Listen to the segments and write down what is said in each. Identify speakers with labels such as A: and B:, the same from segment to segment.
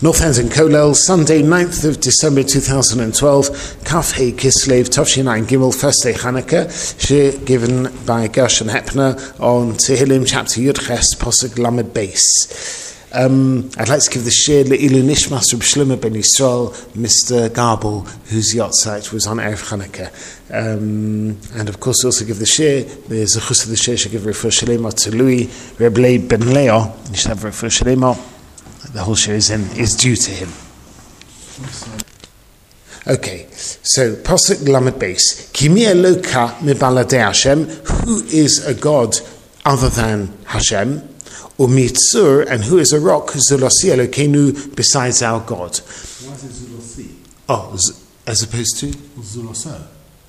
A: North End and Kolel, Sunday, 9th of December 2012, Kaf Hei Kislev, Tavshin Gimel, first day Hanukkah, shir given by Gershon Hepner on Tehillim, chapter Yud Ches, Posuk Lamed Beis. I'd like to give the shir Le'ilu Nishmas Reb Shlomo ben Yisrael, Mr. Gabel, whose yahrzeit was on Erev Hanukkah. And of course, also give the shir, there's a chus of the shir, should give Refuah Shalema to Louis, Reb Leib ben Leo, you should have Refuah Shalema. The whole shir is due to him. Okay, so Posuk Lamed Beis. Kimi Eloka mibaladei Hashem, who is a god other than Hashem, Umitzur, and who is a rock, Zulasi Elokeinu, besides our God.
B: Why is it Zulasi?
A: Oh, as opposed to?
B: Zulaso.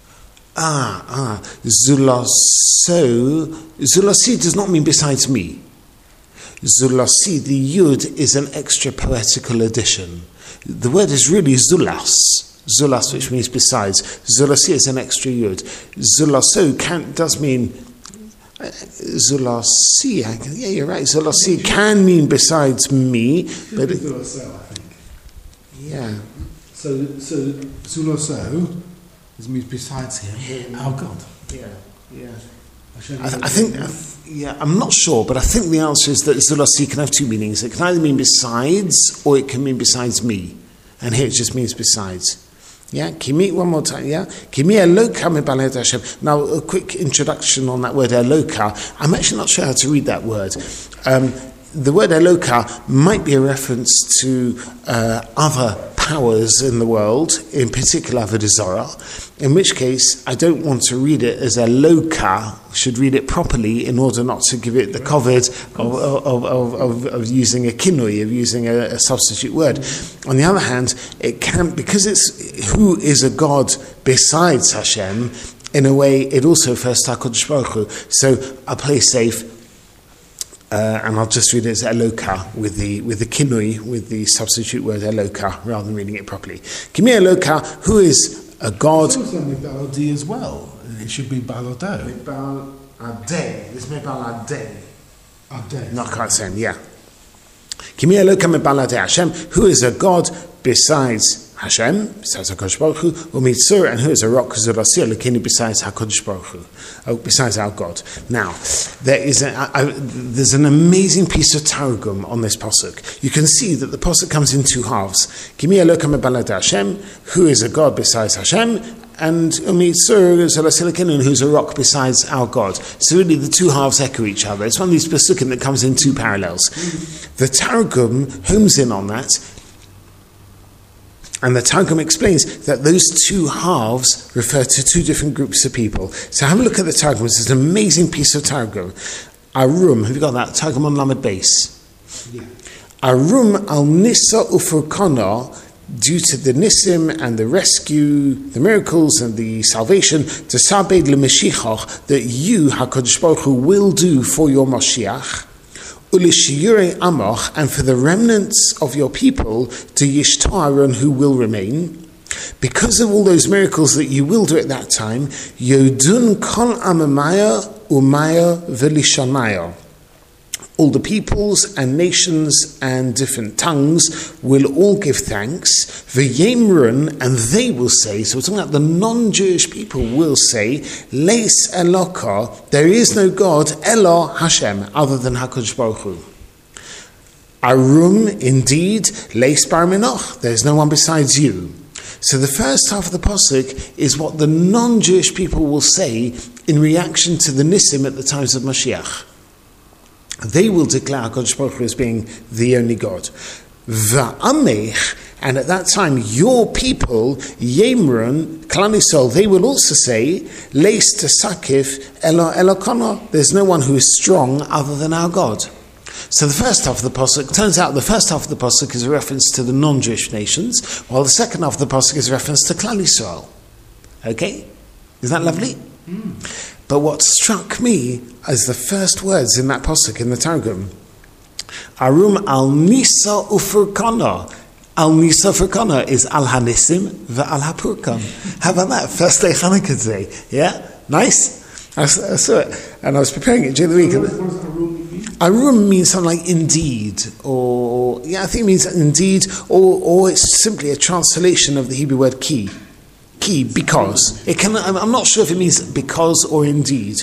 A: Zulaso. Zulasi does not mean besides me. Zulasi, the Yud, is an extra poetical addition. The word is really Zulas. Zulas, which means besides. Zulasi is an extra Yud. Zulaso does mean... Zulasi, yeah, you're right. Zulasi can mean besides me. But
B: Zulaso, I think.
A: Yeah.
B: So Zulaso means besides him, our God.
A: Yeah. I think, I'm not sure, but I think the answer is that Zulasi can have two meanings. It can either mean besides, or it can mean besides me. And here it just means besides. Yeah, Kimi, one more time, yeah? Kimi Eloka mibaladei Hashem. Now, a quick introduction on that word Eloka. I'm actually not sure how to read that word. The word Eloka might be a reference to other powers in the world, in particular Avodah Zarah, in which case I don't want to read it as Eloka, should read it properly in order not to give it the covet of using a kinui, of using a substitute word. On the other hand, it can, because it's who is a God besides Hashem, in a way it also refers to HaKadosh Baruch Hu. So I'll play safe. And I'll just read it as Eloka with the kinui, with the substitute word Eloka, rather than reading it properly. Kimi Eloka, who is a God.
B: It's also Mibaladi as well. It should be Balado.
A: Mibaladei. It's Mibaladei.
B: Adei.
A: Not quite saying, yeah. Kimi Eloka mibaladei Hashem, who is a God besides Hashem, besides HaKadosh Baruch Hu, Umitzur, and who is a rock, Zulasi Elokeinu, besides HaKadosh Baruch Hu, besides our God. Now, there's an amazing piece of Targum on this pasuk. You can see that the pasuk comes in two halves. Kimi Eloka mibaladei Hashem, who is a God besides Hashem, and Umitzur, Zulasi Elokeinu, who's a rock besides our God. So really the two halves echo each other. It's one of these pasukim that comes in two parallels. The Targum homes in on that. And the Targum explains that those two halves refer to two different groups of people. So have a look at the Targum. It's an amazing piece of Targum. Arum, have you got that? Targum on Lamed Beis.
B: Yeah.
A: Arum al Nisa ufurkana, due to the Nisim and the rescue, the miracles and the salvation, to Sabed leMashiach, that you, HaKadosh Baruch Hu, will do for your Mashiach. And for the remnants of your people, to Yishtoaron, who will remain, because of all those miracles that you will do at that time, Yodun kol amamaya umaya velishanaya. All the peoples and nations and different tongues will all give thanks. V'yemrun, and they will say, so we're talking about the non-Jewish people will say, Leis Eloka, there is no God, Elo Hashem, other than HaKadosh Baruch Hu. Arum, indeed, Leis Bar Minoch, there is no one besides you. So the first half of the pasuk is what the non-Jewish people will say in reaction to the Nisim at the times of Mashiach. They will declare HaKadosh Baruch Hu as being the only God. Va'amech, and at that time your people, Yemrun, Klal Yisrael, they will also say, Leis Tesakif Elokana, there's no one who is strong other than our God. So the first half of the pasuk, turns out the first half of the pasuk is a reference to the non-Jewish nations, while the second half of the pasuk is a reference to Klal Yisrael. Okay? Is that lovely? But what struck me as the first words in that pasuk in the Targum, Arum al Nisa ufurkana. Al Nisa ufurkana is al Hanisim ve'al Hapurkan. How about that? First day Hanukkah today. Yeah? Nice? I saw it. And I was preparing it during the week.
B: What does Arum mean?
A: Arum means something like indeed, or I think it means indeed, or it's simply a translation of the Hebrew word ki. Ki, because. I'm not sure if it means because or indeed.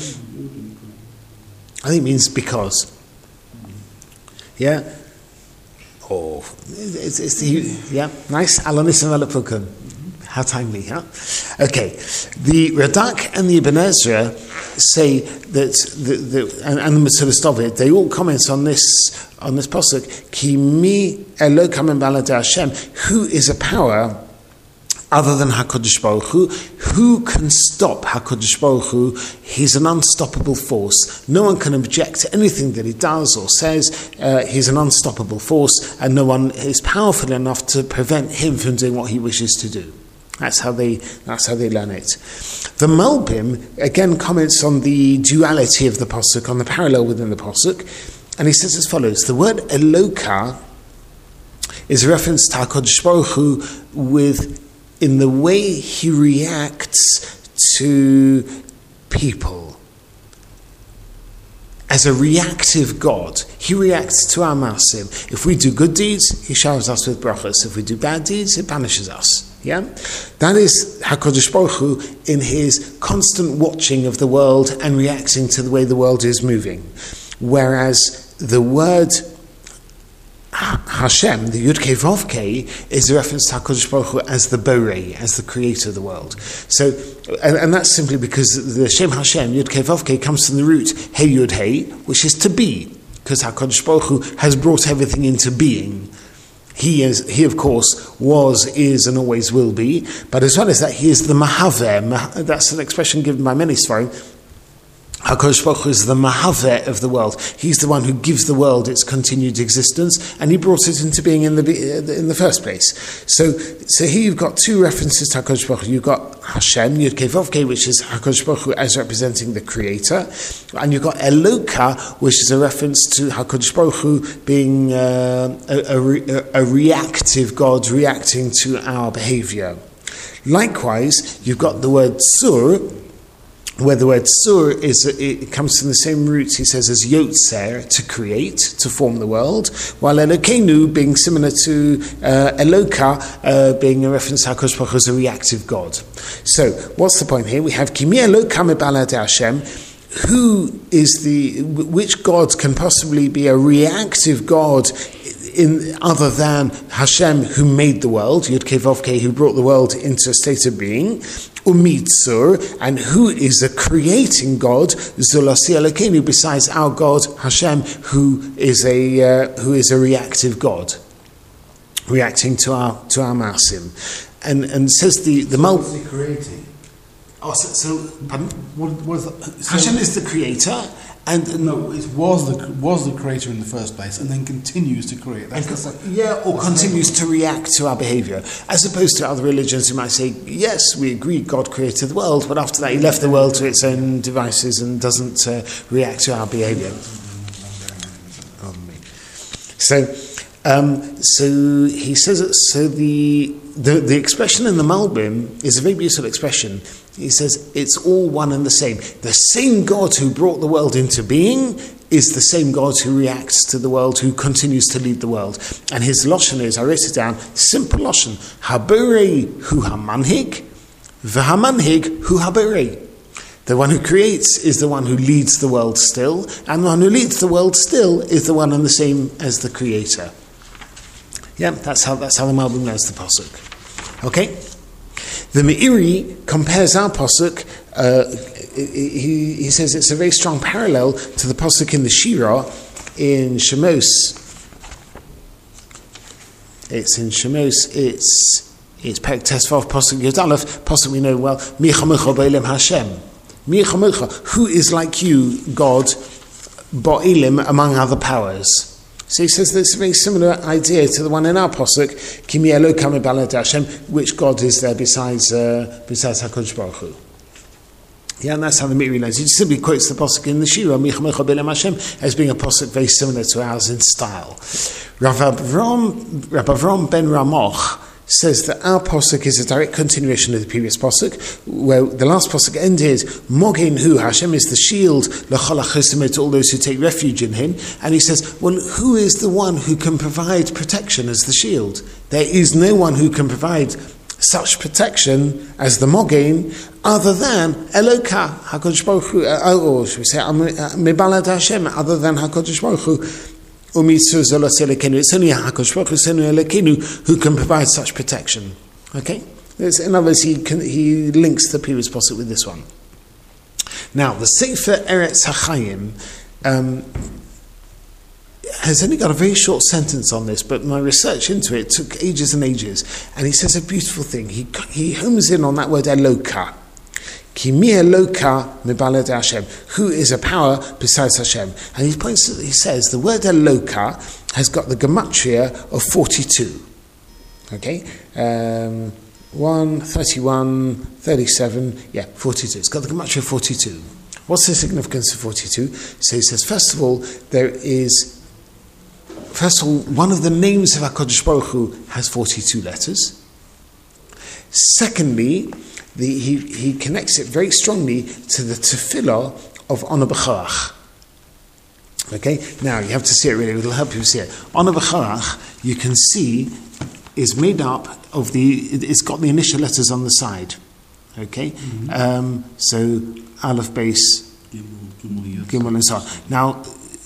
A: I think it means because. Yeah? Oh, it's nice. Alonis and Velapukun. How timely, huh? Okay. The Radak and the Ibn Ezra say that and the Metzudas David, they all comment on this pasuk. Ki mi Elokam Balad Hashem, who is a power other than HaKadosh Baruch Hu. Who can stop HaKadosh Baruch Hu? He's an unstoppable force. No one can object to anything that he does or says. He's an unstoppable force, and no one is powerful enough to prevent him from doing what he wishes to do. That's how they learn it. The Malbim again comments on the duality of the pasuk, on the parallel within the pasuk, and he says as follows: the word Eloka is a reference to HaKadosh Baruch Hu in the way he reacts to people. As a reactive God, he reacts to our masim. If we do good deeds, he showers us with brachos. If we do bad deeds, he punishes us. Yeah, that is HaKadosh Baruch Hu in his constant watching of the world and reacting to the way the world is moving. Whereas the word Hashem, the Yud Kei Vav Kei, is a reference to HaKadosh Baruch Hu as the Borei, as the creator of the world. So, and that's simply because the Shem Hashem, Yud Kei Vav Kei, comes from the root Hey Yud Hey, which is to be, because HaKadosh Baruch Hu has brought everything into being. He of course was, is, and always will be. But as well as that, he is the Mahaveh. That's an expression given by many Sfarim. HaKadosh Baruch Hu is the Mahaveh of the world. He's the one who gives the world its continued existence, and he brought it into being in the first place. So here you've got two references to HaKadosh Baruch Hu. You've got Hashem, Yud Kei Vav Kei, which is HaKadosh Baruch Hu as representing the Creator, and you've got Eloka, which is a reference to HaKadosh Baruch Hu being a reactive God, reacting to our behavior. Likewise, you've got the word Sur, where the word sur it comes from the same roots, he says, as yotzer, to create, to form the world, while Elokeinu being similar to Eloka, being a reference to HaKadosh Baruch Hu as a reactive God. So, what's the point here? We have Kimi Eloka mebalad Hashem. Which God can possibly be a reactive God other than Hashem, who made the world, Yud Kei Vav Kei, who brought the world into a state of being, Umitzur, and who is a creating God, Zulasi Elokeinu, besides our God Hashem, who is a reactive God, reacting to our masim, and says the
B: What's he creating?
A: Oh, pardon?
B: What is that?
A: Hashem is the creator, and
B: no, it was the creator in the first place, and then continues to create.
A: Continues to react to our behaviour, as opposed to other religions who might say, yes, we agree God created the world, but after that He left the world to its own devices and doesn't react to our behaviour. So he says that. So the expression in the Malbim is a very beautiful expression. He says it's all one and the same. The same God who brought the world into being is the same God who reacts to the world, who continues to lead the world. And his lashon is, I wrote it down, simple lashon: Haborei hu hamanhig, v'hamanhig hu haborei. The one who creates is the one who leads the world still, and the one who leads the world still is the one and the same as the creator. Yeah, that's how the Malbim learns the pasuk. Okay. The Meiri compares our pasuk. He says it's a very strong parallel to the pasuk in the Shira in Shemos. It's in Shemos. It's Perek Tesvav pasuk Yud Aleph, pasuk we know well. Mi chamecha b'olam Hashem. Mi chamecha, who is like you, God, ba'olam, among other powers. So he says there's a very similar idea to the one in our pasuk, Kimi Eloka mebalad Hashem, which God is there besides HaKadosh Baruch Hu. Yeah, and that's how the Meiri learns. He simply quotes the pasuk in the Shira, Michamecha b'olam Hashem, as being a pasuk very similar to ours in style. Rav Avram ben Ramoch says that our posuk is a direct continuation of the previous posuk, where the last posuk ended, Mogen Hu, Hashem is the shield, l'chol ha'chosim, to all those who take refuge in him. And he says, well, who is the one who can provide protection as the shield? There is no one who can provide such protection as the Mogen, other than Eloka, HaKadosh Baruch Hu, or should we say, Mebalad Hashem, other than HaKadosh Baruch Hu. It's only HaKadosh Baruch Hu, it's only Elokeinu who can provide such protection. Okay? In other words, he links the previous pasuk with this one. Now, the Sefer Eretz HaChaim has only got a very short sentence on this, but my research into it took ages and ages. And he says a beautiful thing. He homes in on that word Eloka. Ki mi Eloka mibaled Hashem. Who is a power besides Hashem? And he says the word Eloka has got the gematria of 42. Okay? 1, 31, 37, 42. It's got the gematria of 42. What's the significance of 42? So he says, first of all, one of the names of HaKadosh Baruch Hu has 42 letters. Secondly, he connects it very strongly to the tefillah of Ono B'Charach. Okay, now you have to see it really, it'll help you see it. Ono B'Charach, you can see, is made up of it's got the initial letters on the side. Okay, so Aleph, Base, Gimel, and so on. Now,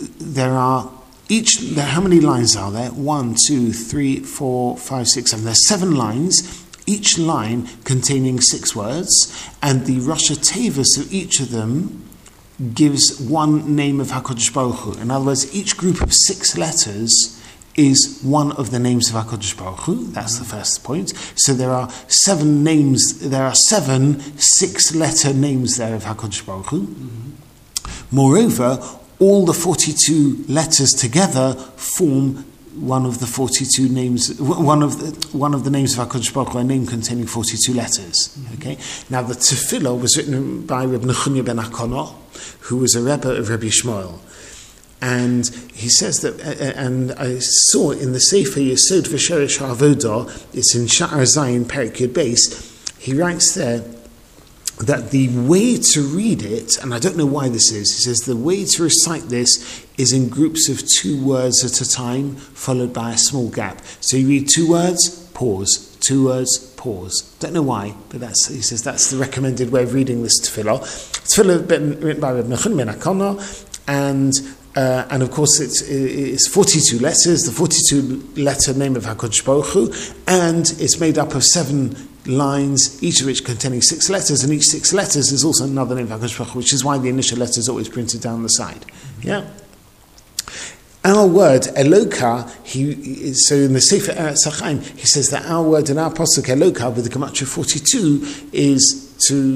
A: how many lines are there? 1, 2, 3, 4, 5, 6, 7. There's 7 lines, each line containing 6 words, and the Rosh Tevus of each of them gives one name of HaKadosh Baruch Hu. In other words, each group of 6 letters is one of the names of HaKadosh Baruch Hu. That's the first point. So there are 7 names, there are 7 6-letter names there of HaKadosh Baruch Hu. Moreover, all the 42 letters together form one of the 42 names, one of the names of HaKadosh Baruch Hu, a name containing 42 letters. Okay. Now the Tefillah was written by Reb Nechunya ben Hakono, who was a Rebbe of Rabbi Shmuel, and he says that. And I saw in the Sefer Yesod v'Sheresh HaAvodah, it's in Sha'ar Zayin Perek Yud Beis. He writes there that the way to read it, and I don't know why this is, he says the way to recite this is in groups of 2 words at a time, followed by a small gap. So you read 2 words, pause, 2 words, pause. Don't know why, but he says that's the recommended way of reading this tefillah. Tefillah written by Reb Nechunya ben Hakono, and of course it's 42 letters, the 42 letter name of HaKadosh Baruch Hu, and it's made up of 7 lines, each of which containing 6 letters, and each 6 letters is also another name of HaKadosh Baruch Hu, which is why the initial letter is always printed down the side. Yeah. Our word Eloka, so in the Sefer Eretz HaChaim, he says that our word in our pasuk Eloka with the gematria 42 is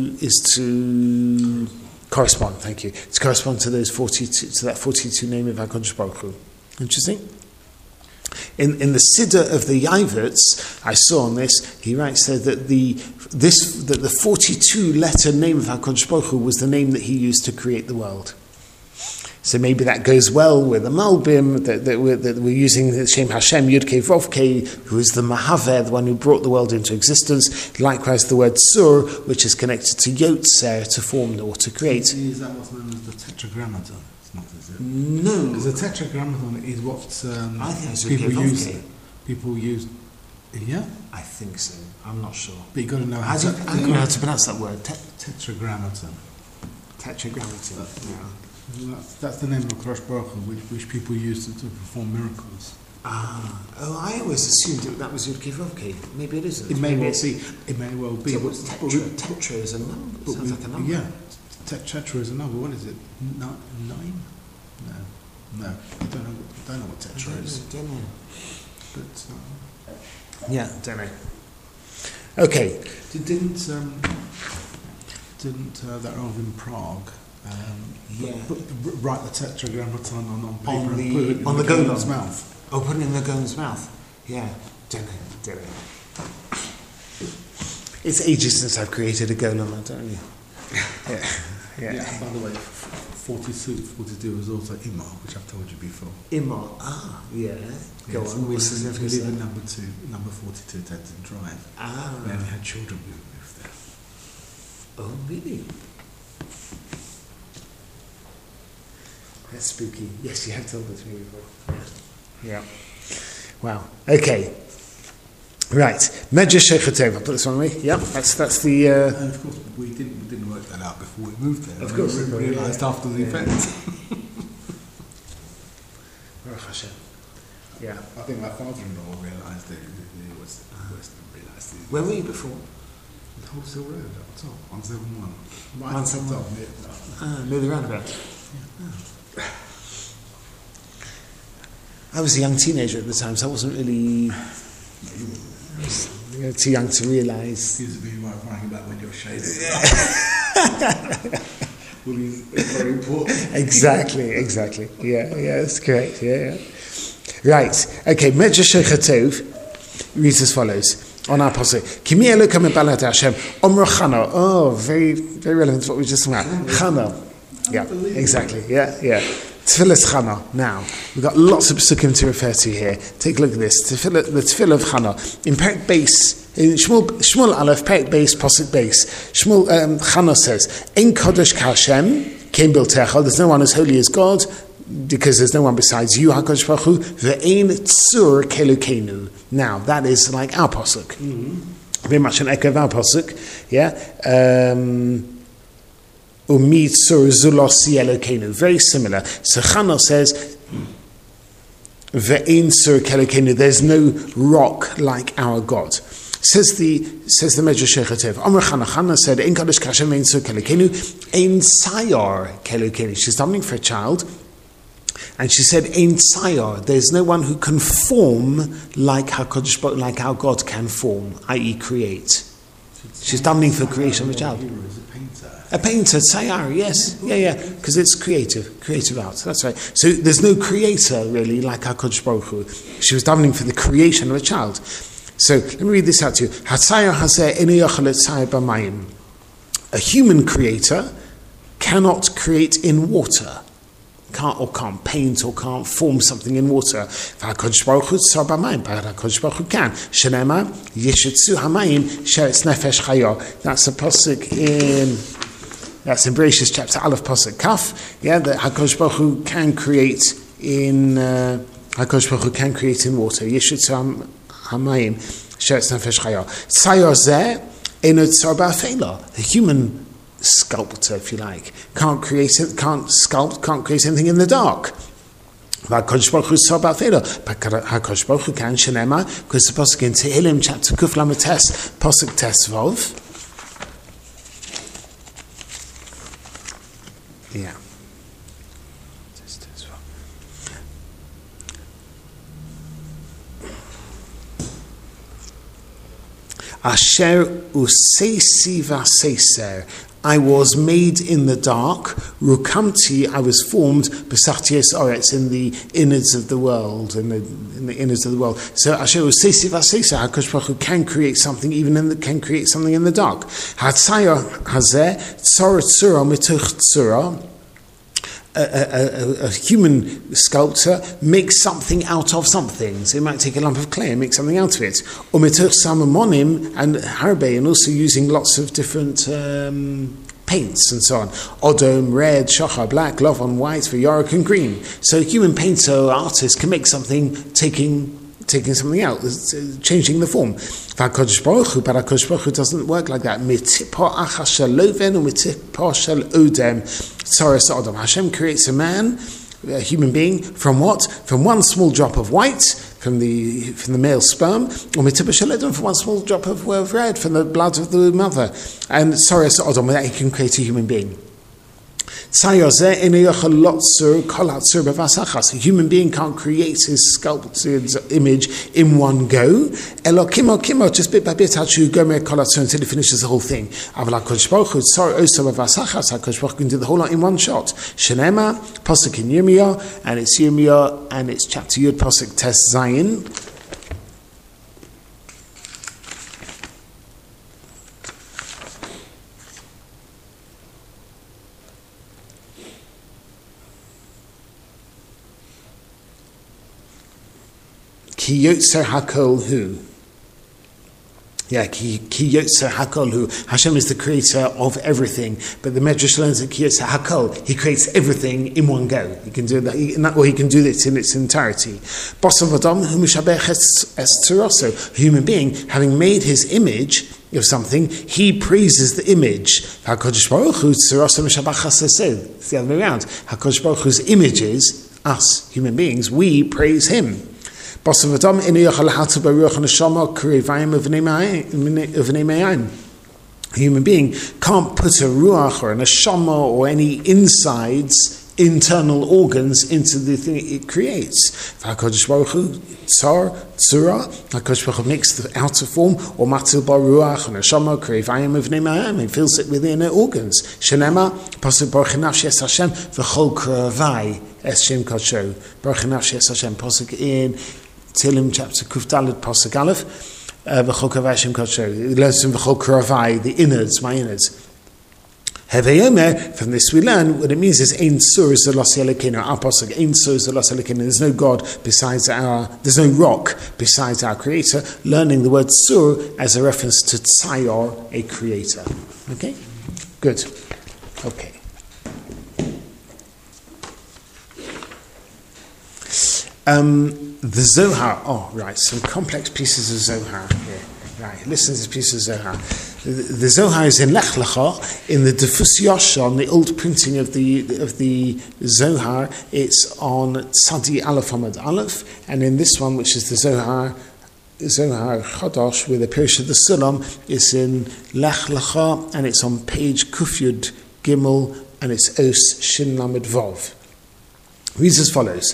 A: to correspond. Thank you. To correspond to those 42, to that 42 name of HaKadosh Baruch Hu. Interesting. In the Siddur of the Yavutz, I saw on this, he writes there that the 42 letter name of HaKadosh Baruch Hu was the name that he used to create the world. So maybe that goes well with the Malbim, that we're using the Shem Hashem, Yud Kei Vov Kei, who is the Mahaveh, the one who brought the world into existence. Likewise, the word Sur, which is connected to Yotzer, to form or to create.
B: Is that what's known as the Tetragrammaton? It's not, is it?
A: No.
B: Because the Tetragrammaton is what
A: I think it's
B: people use. Yeah?
A: I think so. I'm not sure.
B: But you've got to know
A: I don't know how to pronounce that word.
B: Tetragrammaton.
A: Tetragrammaton, yeah.
B: That's the name of HaKadosh Baruch Hu, which people use to perform miracles.
A: I always assumed that was Yud Kei Vov Kei. Maybe it isn't.
B: It may well be.
A: So tetra is a number. Sounds like a number.
B: Yeah, tetra is a number. What is it? 9? No. I don't know what tetra is.
A: Don't know. But don't know. Okay.
B: Didn't that Rav in Prague? Write the Tetragrammaton on paper and put it in the Golem's mouth.
A: Oh, put it in the Golem's mouth. Yeah, don't know. It's ages since I've created a Golem, I don't know.
B: Yeah, by the way, 42 is also Imar, which I've told you before.
A: Imar, yeah. Go on,
B: We
A: what's the
B: live
A: significance
B: in
A: there?
B: number 42 Tenzin Drive. We only had children who moved there.
A: Oh, really? That's spooky. Yes, you have told it to me before. Yeah. Wow. Okay. Right. Medrash Shechatov. I'll put this on me. Yeah. That's the.
B: And of course, we didn't work that out before we moved there.
A: Of course,
B: we realised after the event.
A: Baruch Hashem. Yeah.
B: I think my father-in-law realised that he was realised.
A: Where were you before?
B: Wholesale Road at the top, 171.
A: 171. Near the roundabout. I was a young teenager at the time, so I wasn't really too young to realise.
B: Excuse me, you might find about when you're shaving. Very important.
A: Exactly. Yeah, that's correct. Yeah. Right. Okay. Medrash Shechatov reads as follows on our pasuk. Kimi Elokim Balad Hashem Omro Chana. Oh, very, very relevant to what we just talked about. Chana. Yeah. Exactly. Yeah. Tefillas Chana. Now, we've got lots of psukim to refer to here. Take a look at this. The Tefillah of Chana. In Perek Beis, in Shmuel Aleph, Perek Beis, Pasuk Beis, Shmuel Chana says, Ein Kodesh K'Hashem, Kein Biltecha, there's no one as holy as God, because there's no one besides you, HaKadosh Baruch Hu, Ve'ein Tzur Kelukeinu. Now, that is like our Pasuk. Very much an echo of our Pasuk. Yeah? Very similar. So Chana says, Ve'ein Sur Kelokenu, there's no rock like our God. Says the Medrash Shechatov. Amar Chana said, Ein Kadosh K'Hashem Ve'ein Sur Kelokenu, Ein Sayar Kelokenu. She's davening for a child, and she said, Ein Sayar, there's no one who can form like our God can form, i.e. create. She's davening for creation of a child. A painter, Sayari, yes. Yeah, because it's creative art, that's right. So there's no creator, really, like HaKadosh Baruch Hu. She was davening for the creation of a child. So, let me read this out to you. A human creator cannot create in water. Can't paint or can't form something in water. HaKadosh Baruch Hu tzar b'mayim, but HaKadosh Baruch Hu can. Shenema, yeshitzu hamayim, sheretz nefesh chayo. That's a pasuk That's in Bereshis chapter Aleph Pasuk Kaf. Yeah, that HaKadosh Baruch Hu can create in water. Yeshitzu hamayim sheretz nefesh chayo. Tzayar zeh eno tzar ba'afela. The human sculptor, if you like, can't create anything in the dark. HaKadosh Baruch Hu tzar ba'afela. But HaKadosh Baruch Hu can. Shenema, because the pasuk in Tehillim chapter Kuf Lamed Tes Pasuk Tes Vav. Yeah. Asher useisi v'aseiser. I was made in the dark. Rukamti, I was formed. Besachties oretz, in the innards of the world. In the innards of the world. So Asher useisi v'aseiser. HaKadosh Baruch Hu can create something in the dark. Hatzayah hazeh tzor tzura mituch tzura. A human sculptor makes something out of something. So he might take a lump of clay and make something out of it. Umituch samamonim and harbe, and also using lots of different paints and so on. Odom, red, shachar, black, lavon, white, v'yarok, and green. So a human painter or artist can make something taking something out, changing the form. But HaKadosh Baruch Hu doesn't work like that. Hashem creates a man, a human being, from what? From one small drop of white, from the male sperm, or from one small drop of red, from the blood of the mother. And that he can create a human being. A human being can't create his sculpted image in one go. Just bit by bit, until he finishes the whole thing. HaKadosh Baruch Hu can do the whole lot in one shot. Shenema, Pasuk in Yirmiyah, and it's chapter Yud, Pasuk Tes Zayin. Ki yotzer hakol hu. Yeah, Ki yotzer hakol hu. Hashem is the creator of everything, but the Medrash learns that Ki yotzer hakol, he creates everything in one go. He can do that, or he can do it in its entirety. Basav Adam hu mishabech es tzaraso. Human being, having made his image of something, he praises the image. HaKadosh Baruch Hu tzaraso mishabach chassid. It's the other way around. HaKadosh Baruch Hu's images, us human beings, we praise him. A human being can't put a ruach or an neshama or any insides, internal organs into the thing it creates. HaKadosh Baruch Hu tzura, HaKadosh Baruch Hu makes the outer form, or matil bar ruach or neshama krevayim uvnei ma'ayim, he fills it with the inner organs. Shenema pasuk baruch nafshi es Hashem v'chol krevai es Shem kadsho. Baruch nafshi es Hashem, pasuk in Tehillim chapter Kuf Daled pasuk Aleph, v'chol krevai Shem kadsho. It learns from v'chol krevai, the innards, my innards. Heveyomer, from this we learn what it means is Ein Sur Zelos Elokeinu. Our pasuk, Ein Sur Zelos Elokeinu. There's no God besides there's no rock besides our Creator. Learning the word Sur as a reference to Tzayor, a Creator. Okay, good. Okay. The Zohar. Oh, right. Some complex pieces of Zohar here. Right. Listen to this piece of Zohar. The Zohar is in Lech Lecha, in the Defus Yoshon, the old printing of the Zohar. It's on Tzadi Aleph Amud Aleph, and in this one, which is the Zohar Chodosh with a Pirush of the Sulam, it's in Lech Lecha, and it's on page Kufyud Gimel, and it's Os Shin Lamed Vov. Reads as follows.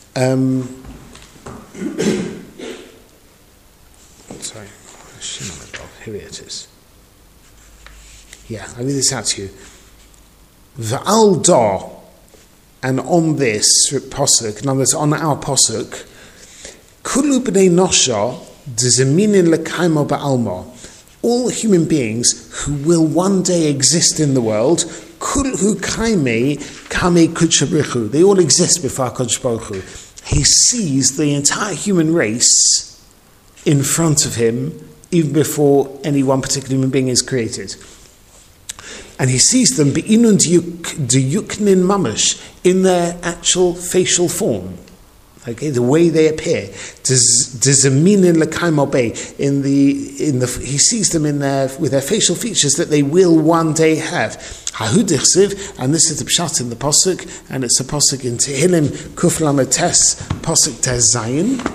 A: Sorry, Shin Lamed Vov. Here it is. Yeah, I'll read this out to you. V'al da, and on this posuk, in other words, on our posuk, kulu b'nei nosha d'zeminin l'kaimo ba'alma. All human beings who will one day exist in the world, kulhu kaime kame kudshabrichu. They all exist before HaKadosh Baruch Hu. He sees the entire human race in front of him, even before any one particular human being is created. And he sees them be'inun diyuknin mamash, in their actual facial form, okay, the way they appear. Dezaminin l'kaimo bei, he sees them with their facial features that they will one day have. Hahudichsiv, and this is the pshat in the posuk, and it's a posuk in Tehillim Kuf Lamed Tes posuk Tes Zayin.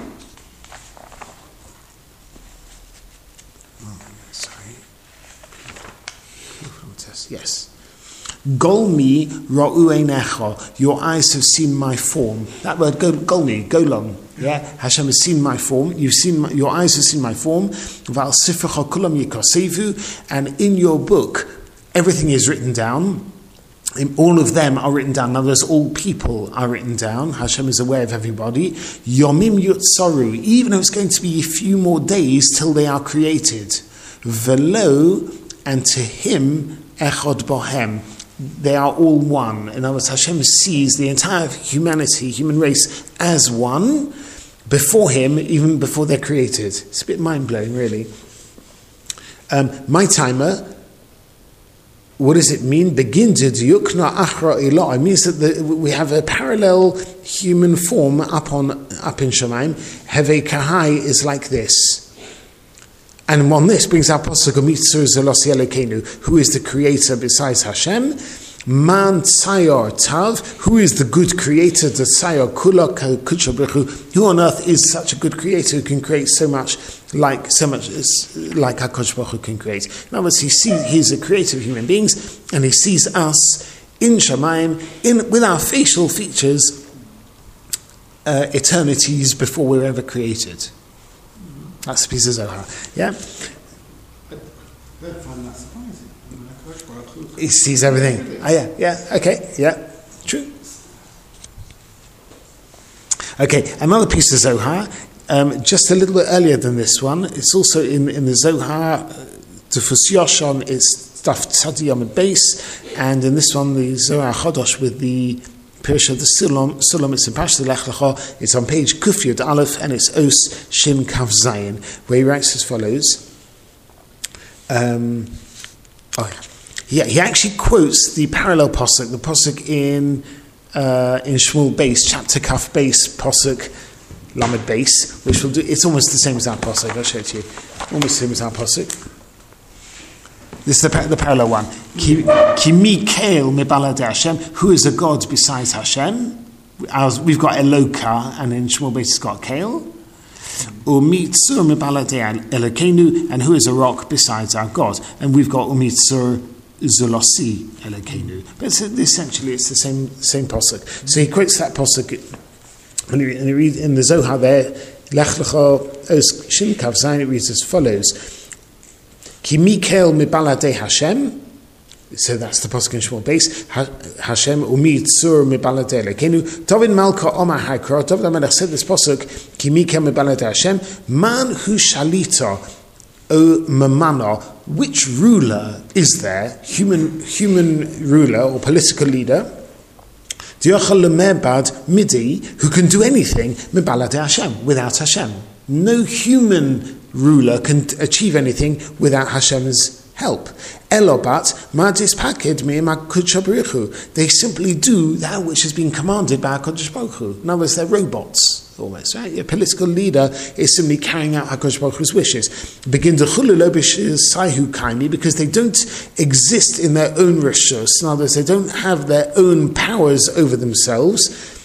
A: Yes. Golmi ra'u einecha, your eyes have seen my form. That word golmi, golom. Yeah, Hashem has seen my form. Your eyes have seen my form. V'al sifrecha kulam yikosevu, and in your book, everything is written down. All of them are written down. In other words, all people are written down. Hashem is aware of everybody. Yomim yutzaru, even though it's going to be a few more days till they are created. Velo, and to him, Echad Bohem, they are all one. In other words, Hashem sees the entire human race as one before him, even before they're created. It's a bit mind-blowing, really. My timer, what does it mean? Begin to yukna achra ilah. It means that we have a parallel human form up in Shemaim. Heve Kahai is like this. And on this brings our pasuk Mitzur Zelos Elokeinu, who is the creator besides Hashem. Man Tzayar Tav, who is the good creator, the Tzayar Kula Kudshabrichu, who on earth is such a good creator who can create so much like HaKadosh Baruch Hu can create. In other words, he's a creator of human beings, and he sees us in Shamayim, with our facial features, eternities before we're ever created. That's a piece of Zohar. Yeah?
B: They'd find that surprising.
A: He sees everything. Yeah, okay, yeah, true. Okay, another piece of Zohar, just a little bit earlier than this one. It's also in the Zohar, Defus Yoshon is stuff Tzadi Yamid Base, and in this one, the Zohar Chodosh with the Pirsha the Sulam, it's in Parshas Lech Lecha. It's on page Kuf Yud Aleph, and it's Os Shin Kaf Zayin, where he writes as follows. He actually quotes the parallel pasuk, the pasuk in Shmuel Beis, chapter Kaf Beis, pasuk Lamed Beis, which will do. It's almost the same as our pasuk. I'll show it to you. Almost the same as our pasuk. This is the parallel one. Ki Mikael mibalad Hashem. Who is a god besides Hashem? We've got Eloka, and in Shmuel Beis it's got Kael. Umitzur mibalad Elokeinu, and who is a rock besides our God? And we've got Umitzur Zulossi Elokeinu. But essentially it's the same pasuk. So he quotes that pasuk, and you read in the Zohar there, Lech Lecha Os Shin Kav Zayin, it reads as follows. Ki Mikael mibalad Hashem. So that's the pasuk in Shmuel Beis. Hashem umitzur mibalad Elokeinu. David Malka Omar Hakra. David HaMelech said this pasuk. Ki Mikael mibalad Hashem. Man hu shalita o mamana. Which ruler is there? Human ruler or political leader? Diachal lemebad midi, who can do anything mibalad Hashem, without Hashem. No human ruler can achieve anything without Hashem's help. Elobat madis paked mi HaKadosh Baruch Hu. They simply do that which has been commanded by HaKadosh Baruch Hu. In other words, they're robots, almost, right? A political leader is simply carrying out HaKadosh Baruch Hu's wishes. Begin to chulu saihu kaimi, because they don't exist in their own rishus. In other words, they don't have their own powers over themselves.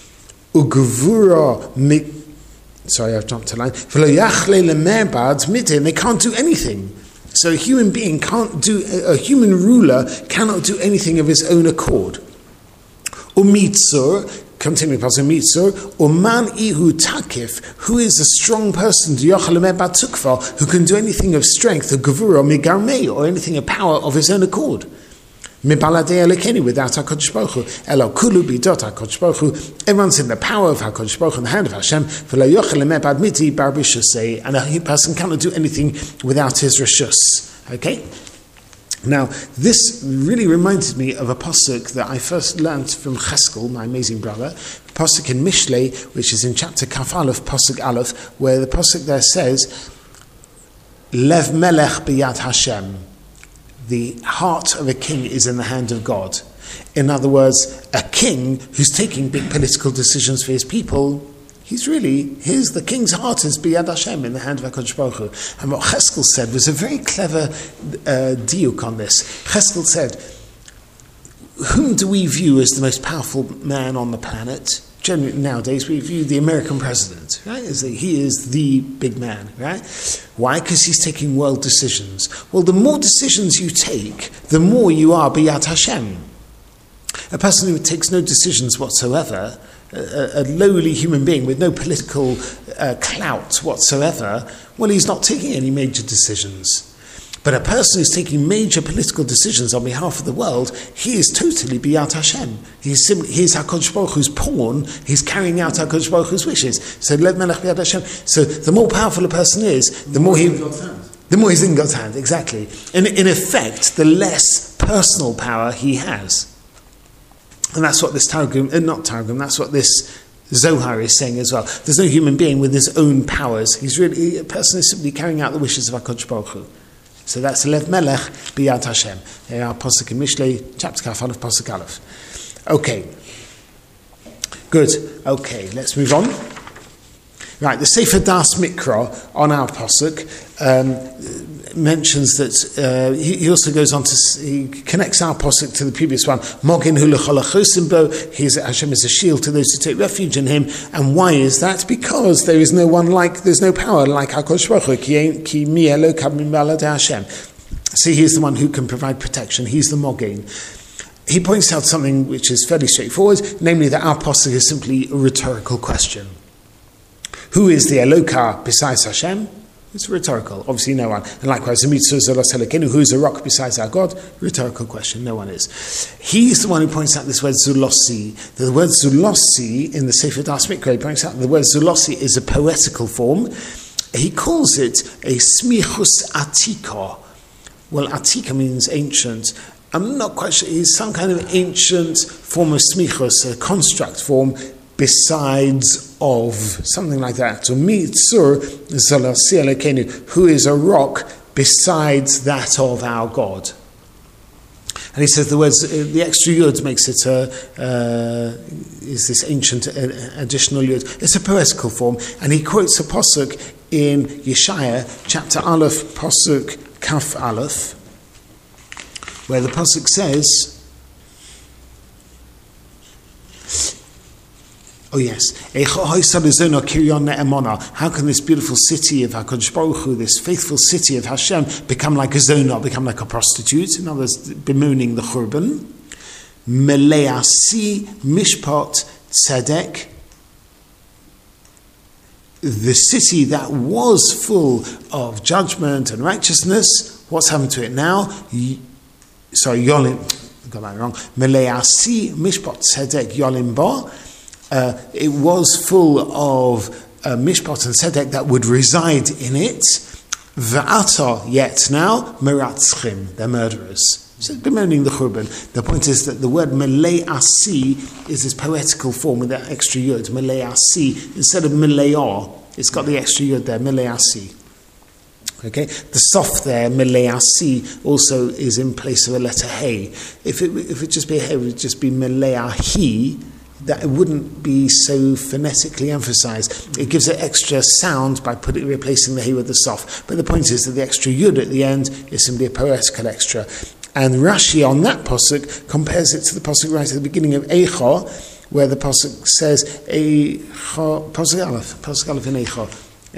A: Ugvura Sorry, I've jumped a line. And they can't do anything. So a human being a human ruler cannot do anything of his own accord. Umitzur, continuing past Umitzur, Uman ihu takif, who is a strong person, who can do anything of strength, or gevura migarmei, or anything of power of his own accord. Mibaladei Elokeinu, without HaKadosh Baruch Hu. Elo kulu bidot HaKadosh Baruch Hu. Everyone's in the power of HaKadosh Baruch Hu, in the hand of Hashem. V'lo yochel lemebad miti bar b'shusei, and a person cannot do anything without his reshus. Okay? Now, this really reminded me of a pasuk that I first learnt from Cheskel, my amazing brother. Pasuk in Mishlei, which is in chapter Kaf Aleph, pasuk Aleph, where the pasuk there says, Lev melech b'yad Hashem. The heart of a king is in the hand of God. In other words, a king who's taking big political decisions for his people, the king's heart is biyad Hashem, in the hand of HaKadosh Baruch Hu. And what Cheskel said was a very clever diuk on this. Cheskel said, whom do we view as the most powerful man on the planet? Generally, nowadays, we view the American president, right? He is the big man, right? Why? Because he's taking world decisions. Well, the more decisions you take, the more you are biyad Hashem. A person who takes no decisions whatsoever, a lowly human being with no political clout whatsoever, well, he's not taking any major decisions. But a person who's taking major political decisions on behalf of the world, he is totally biyad Hashem. He's HaKadosh Baruch Hu's pawn. He's carrying out HaKadosh Baruch Hu's wishes. So Lev Melech biyad Hashem. So the more powerful a person is, the more he's in God's hand. Exactly. And in effect, the less personal power he has. And that's what this that's what this Zohar is saying as well. There's no human being with his own powers. A person is simply carrying out the wishes of HaKadosh Baruch Hu. So that's Lev Melech biyad Hashem. They are pasuk in Mishlei, chapter Kaf Aleph, pasuk Aleph. Okay. Good. Okay, let's move on. Right, the Sefer Das Mikra on our pasuk mentions that he also goes on to he connects our pasuk to the previous one. Mogin hu l'chol hachosim bo. Hashem is a shield to those who take refuge in Him. And why is that? Because there's no power like HaKadosh Baruch Hu. Ki mi elokad mibalad Hashem. See, He's the one who can provide protection. He's the Mogin. He points out something which is fairly straightforward, namely that our pasuk is simply a rhetorical question. Who is the Eloka besides Hashem? It's rhetorical. Obviously, no one. And likewise, who is a rock besides our God? Rhetorical question. No one is. He's the one who points out this word Zulossi. The word Zulossi in the Sefer Das Mikra, he points out the word Zulossi is a poetical form. He calls it a smichus atika. Well, atika means ancient. I'm not quite sure. It's some kind of ancient form of smichos, a construct form, besides of, something like that. So mi tzur zalasi Elokeinu, who is a rock besides that of our God. And he says the words, the extra yud makes it is this ancient additional yud. It's a poetical form, and he quotes a pasuk in Yeshaya, chapter Aleph, pasuk Kaf Aleph, where the pasuk says, oh yes, how can this beautiful city of HaKadosh Baruch Hu, this faithful city of Hashem, become like a zonah, become like a prostitute? In other words, bemoaning the Churban. Meleasi mishpat tzedek, the city that was full of judgment and righteousness. What's happened to it now? Yolim, I got that wrong. Meleasi mishpat tzedek yolim ba. It was full of mishpat and tzedek that would reside in it. V'ata, yet now, meratzchim, they're murderers. So bemoaning the Churban. The point is that the word mele'asi is this poetical form with that extra yud. Mele'asi, instead of mele'ah, it's got the extra yud there, mele'asi. Okay, the soft there, mele'asi, also is in place of a letter hey. If it just be a hey, it would just be mele'ahi. That it wouldn't be so phonetically emphasized. It gives it extra sound by replacing the he with the soft. But the point is that the extra yud at the end is simply a poetical extra. And Rashi on that pasuk compares it to the pasuk right at the beginning of Eicha, where the pasuk says Eicha, pasuk Aleph in Eicha,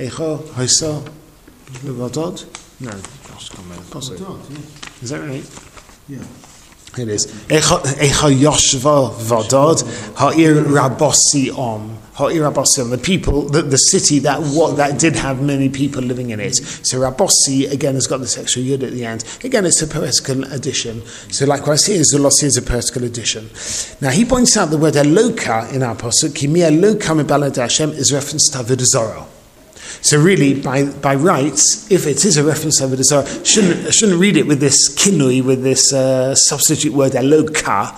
A: Hoisa Levadod. No, gosh, can't remember the pasuk. Is that right?
B: Yeah.
A: It is. Echa Yoshva Vadod Ha'ir Rabossi Om. Ha'ir Rabossi Om. The people, the city that did have many people living in it. So Rabossi again has got this extra yud at the end. Again, it's a poetical addition. So likewise here, Zulossi is a poetical addition. Now he points out the word Eloka in our pasuk. Kimi Eloka mebalad Hashem is reference to Avodah Zarah. So really, by rights, if it is a reference to Avodah Zarah, shouldn't read it with this kinui, with this substitute word Eloka,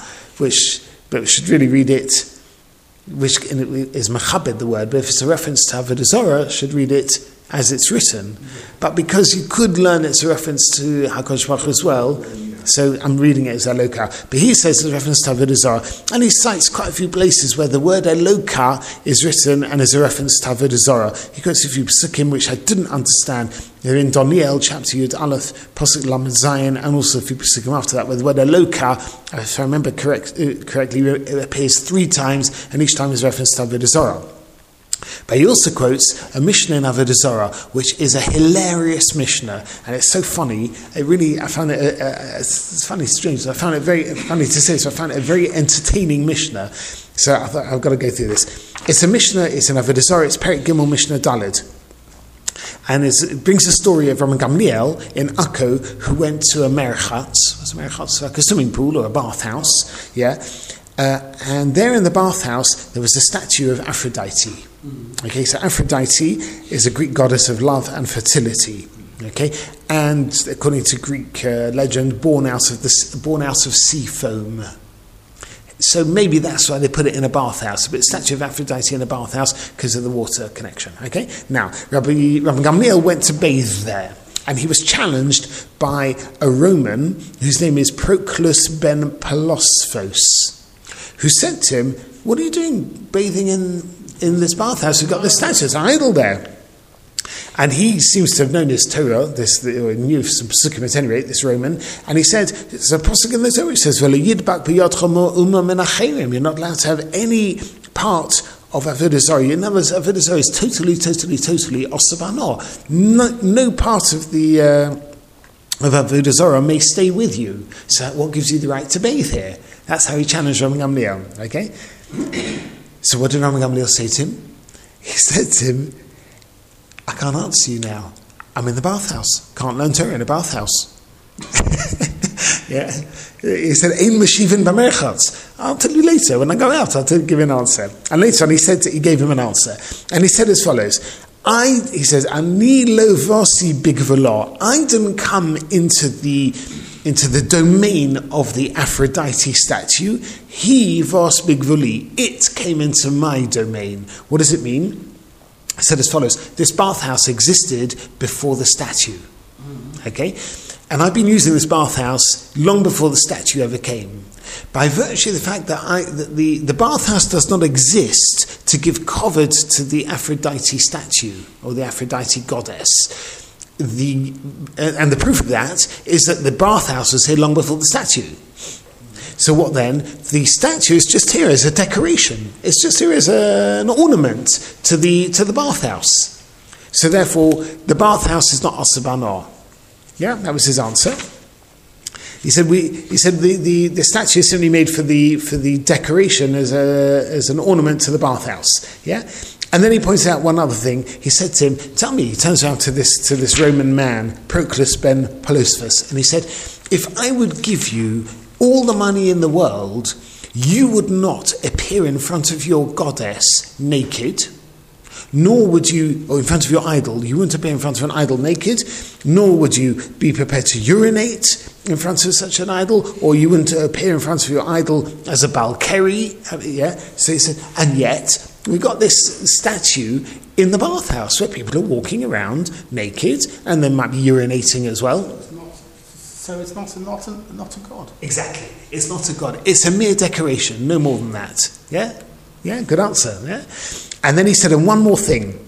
A: but should really read it, which is machabed the word. But if it's a reference to Avodah Zarah, should read it as it's written. But because you could learn it's a reference to HaKadosh Baruch Hu as well, so I'm reading it as Eloka. But he says it's a reference to Avodah Zarah. And he cites quite a few places where the word Eloka is written and is a reference to Avodah Zarah. He quotes a few psukim which I didn't understand. They're in Daniel, chapter Yud Aleph, Pasuk Lamed Zayin, and also a few psukim after that, where the word Eloka, if I remember correctly, it appears 3 times, and each time is reference to Avodah Zarah. But he also quotes a Mishnah in Avodah Zarah, which is a hilarious Mishnah, and it's so funny. I found it it's funny, strange. I found it very funny to say, so I found it a very entertaining Mishnah. So I thought I've got to go through this. It's a Mishnah. It's in Avodah Zarah. It's Perek Gimel Mishnah Daled, and it brings the story of Rabban Gamliel in Akko, who went to a merchatz. Was a merchatz like a swimming pool or a bathhouse? Yeah. And there in the bathhouse, there was a statue of Aphrodite. Okay, so Aphrodite is a Greek goddess of love and fertility. Okay, and according to Greek legend, born out of sea foam. So maybe that's why they put it in a bathhouse, a statue of Aphrodite in a bathhouse because of the water connection. Okay, now Rabban Gamliel went to bathe there. And he was challenged by a Roman whose name is Proclus ben Pelosphos, who said to him, "What are you doing bathing in this bathhouse? You've got this statue, it's an idol there." And he seems to have known his Torah, knew some psukim at any rate, this Roman, and he said, there's a pasuk in the Torah, it says, you're not allowed to have any part of Avodah Zarah. In other words, Avodah Zarah is totally osabano. No part of the of Avodah Zarah may stay with you. So what gives you the right to bathe here? That's how he challenged Rabban Gamliel. Okay? So what did Rabban Gamliel say to him? He said to him, I can't answer you now. I'm in the bathhouse. Can't learn Torah in a bathhouse. Yeah. He said, Ein Meshivin b'merchatz. I'll tell you later. When I go out, I'll give you an answer. And later on, he gave him an answer. And he said as follows, he says, Ani lo vasi bigvalo. I didn't come into the into the domain of the Aphrodite statue. He vos bigvuli. It came into my domain. What does it mean? I said as follows. This bathhouse existed before the statue. Okay? And I've been using this bathhouse long before the statue ever came. By virtue of the fact that the bathhouse does not exist to give covet to the Aphrodite statue or the Aphrodite goddess. And the proof of that is that the bathhouse was here long before the statue. So what then? The statue is just here as a decoration. It's just here as an ornament to the bathhouse. So therefore, the bathhouse is not Asabano. Yeah, that was his answer. He said the statue is simply made for the decoration as an ornament to the bathhouse. Yeah. And then he points out one other thing. He said to him, tell me, he turns around to this Roman man, Proclus ben Polosphus, and he said, if I would give you all the money in the world, you would not appear in front of your goddess naked, nor would you, or in front of your idol, you wouldn't appear in front of an idol naked, nor would you be prepared to urinate in front of such an idol, or you wouldn't appear in front of your idol as a Balkari. Yeah? So he said, and yet, we've got this statue in the bathhouse where people are walking around naked, and they might be urinating as well.
B: So it's not a god.
A: Exactly. It's not a god. It's a mere decoration, no more than that. Yeah? Yeah, good answer. Yeah? And then he said, and one more thing.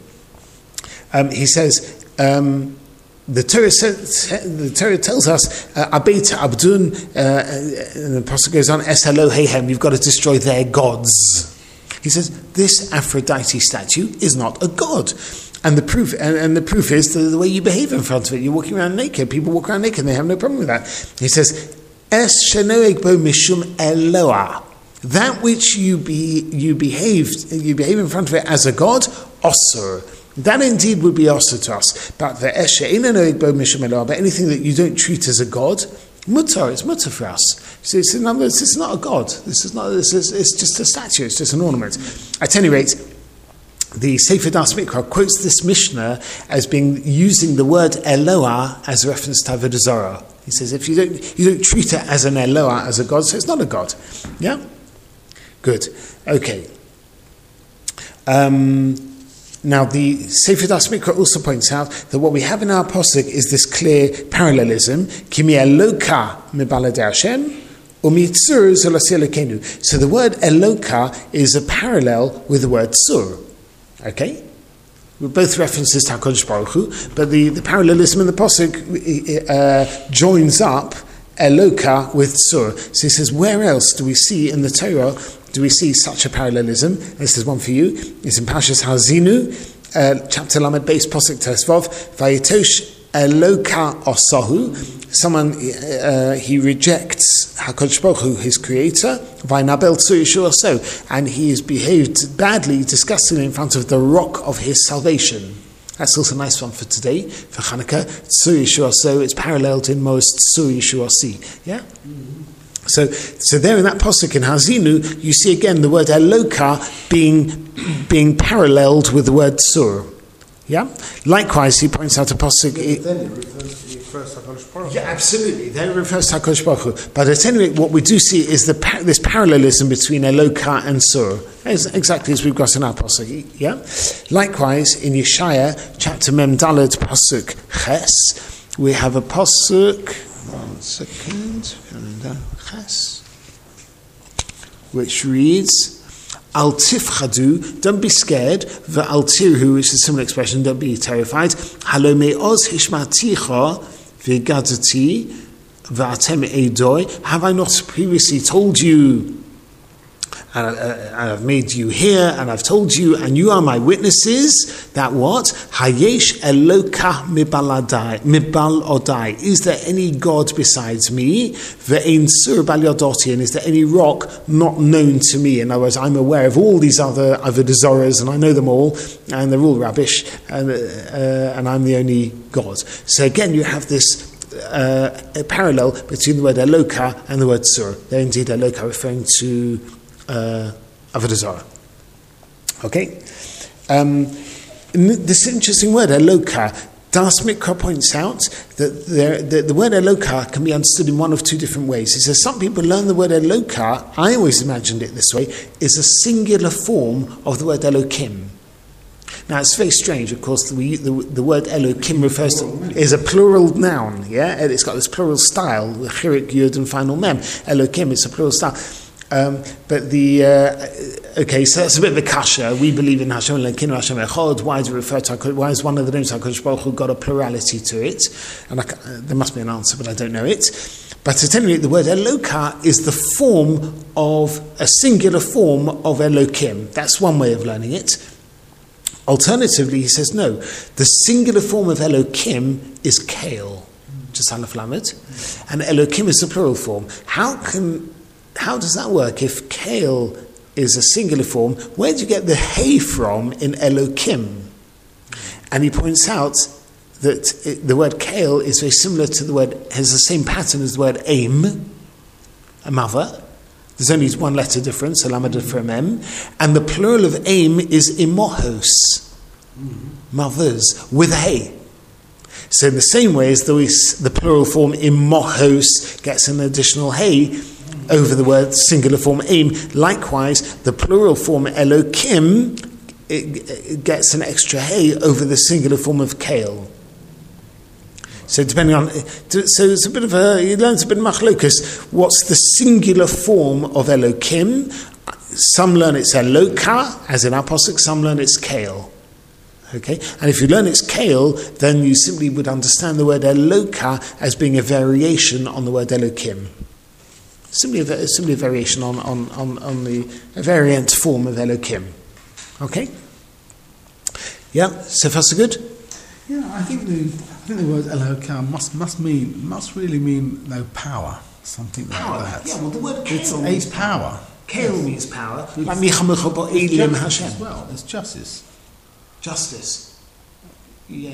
A: He says, the Torah tells us, Abeit Abdun, and the Apostle goes on, Es Eloheihem, you've got to destroy their gods. He says, this Aphrodite statue is not a god. And the proof is the way you behave in front of it. You're walking around naked. People walk around naked and they have no problem with that. He says, Es shenoeg bo mishum Eloah. That which you behave in front of it as a god, osur. That indeed would be osur to us. But the es she'eino noeg bo mishum Eloah, but anything that you don't treat as a god, mutar, it's mutar for us. So it's, in other words, this is not a god. It's just a statue. It's just an ornament. At any rate, the Sefer Das Mikra quotes this Mishnah as being using the word Eloah as a reference to Avodah Zarah. He says if you don't treat it as an Eloah, as a god, so it's not a god. Yeah? Good. Okay. Now the Sefer Das Mikra also points out that what we have in our posuk is this clear parallelism. Kimi Eloka mibalad Hashem umitzur zolasi Elokenu. So the word Eloka is a parallel with the word Tzur. Okay? Both references to HaKadosh Baruch Hu, but the parallelism in the posuk joins up Eloka with Tzur. So he says, where else do we see in the Torah, do we see such a parallelism? This is one for you. It's in Parshas Hazinu, chapter Lamed Beis, posuk Tesvav, Vayitosh Eloka Osahu. Someone, he rejects HaKadosh Baruch Hu, his creator, Vaynabel Tzur Yeshua So, and he has behaved badly, disgustingly in front of the rock of his salvation. That's also a nice one for today, for Chanukah. Tzur Yeshua So, it's paralleled in most Tzur Yeshua Si. Yeah? Mm-hmm. So there in that posuk in Hazinu, you see again the word Eloka being paralleled with the word Tzur. Yeah? Likewise, he points out a posuk.
B: Then it refers to HaKadosh Baruch Hu.
A: Yeah, absolutely. Then it refers to HaKadosh Baruch Hu. But at any rate, what we do see is this parallelism between Eloka and Sur. Exactly as we've got in our posuk. Yeah? Likewise, in Yeshaya, chapter Mem Daled, posuk Ches, we have a posuk. 1 second. Ches, which reads, Al tifchadu, don't be scared. Ve'al tirhu, which is a similar expression, don't be terrified. Halo me'oz hishmaticha ve'gadati ve'atem eidoi. Have I not previously told you, and I've made you hear, and I've told you, and you are my witnesses, that what? Hayesh Eloka mibal odai. Is there any God besides me? Ve'ein sur bal yodoti. And is there any rock not known to me? In other words, I'm aware of all these other Avodah and I know them all, and they're all rubbish, and I'm the only God. So again, you have this a parallel between the word Eloka and the word sur. They're indeed Eloka, referring to Avodah Zarah. Okay? This interesting word, Eloka, Das Mikra points out that the word Eloka can be understood in one of two different ways. He says some people learn the word Eloka, I always imagined it this way, is a singular form of the word Elokim. Now it's very strange, of course, the word Elokim refers to, is a plural noun, yeah? It's got this plural style, Chirik, Yud, and final Mem. Elokim, it's a plural style. But okay, so that's a bit of a kasha. We believe in Hashem Elokeinu, Hashem Echad. Why do we refer to why is one of the names of HaKadosh Baruch Hu got a plurality to it? And there must be an answer, but I don't know it. But at any rate, the word Eloka is the form of a singular form of Elokim. That's one way of learning it. Alternatively, he says no. The singular form of Elokim is Kael, just Aleph Lamed, and Elokim is the plural form. How does that work? If Kael is a singular form, where do you get the Hey from in Elokim? And he points out that the word Kael is very similar to the word, has the same pattern as the word Aim, a mother. There's only one letter difference, a lamed for a mem. And the plural of Aim is Imohos, mothers, with a Hey. So in the same way as the plural form Imohos gets an additional Hey, over the word singular form aim. Likewise, the plural form Elokim it gets an extra hey over the singular form of Kael. So depending on, so it's a bit of he learns a bit of machlokas. What's the singular form of Elokim? Some learn it's Eloka, as in our pasuk. Some learn it's Kael. Okay, and if you learn it's Kael, then you simply would understand the word Eloka as being a variation on the word Elokim. Simply a variation on a variant form of Elokim. Okay? Yeah, so far so good?
B: Yeah, I think the word Elokim must really mean power, something like that.
A: Yeah, well the word Kael
B: means power.
A: Kael means power. Like
B: Justice as well. It's justice.
A: Justice. Yeah.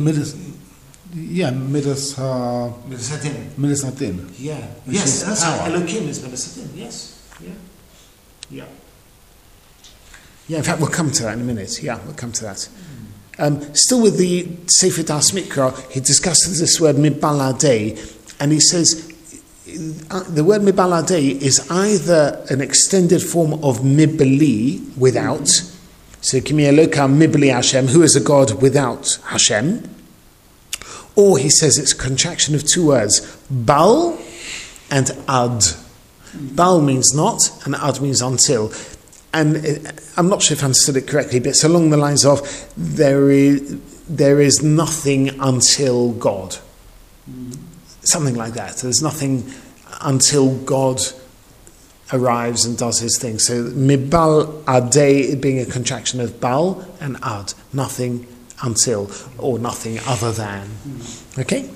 B: Midas Hadin.
A: Yeah. Yes, that's right. Elokim is Midas Hadin. Yes. Yeah. Yeah, in fact, we'll come to that in a minute. Yeah, we'll come to that. Still with the Sefer Das Mikra, he discusses this word Mibaladei, and he says the word Mibaladei is either an extended form of Mibli, without, so Kimi Eloka Mibli Hashem, who is a God without Hashem, or he says it's a contraction of two words, Bal and Ad. Bal means not, and Ad means until. And I'm not sure if I understood it correctly, but it's along the lines of there is nothing until God. Something like that. There's nothing until God arrives and does his thing. So Mibal Adei being a contraction of Bal and Ad. Nothing until, or nothing other than. Okay?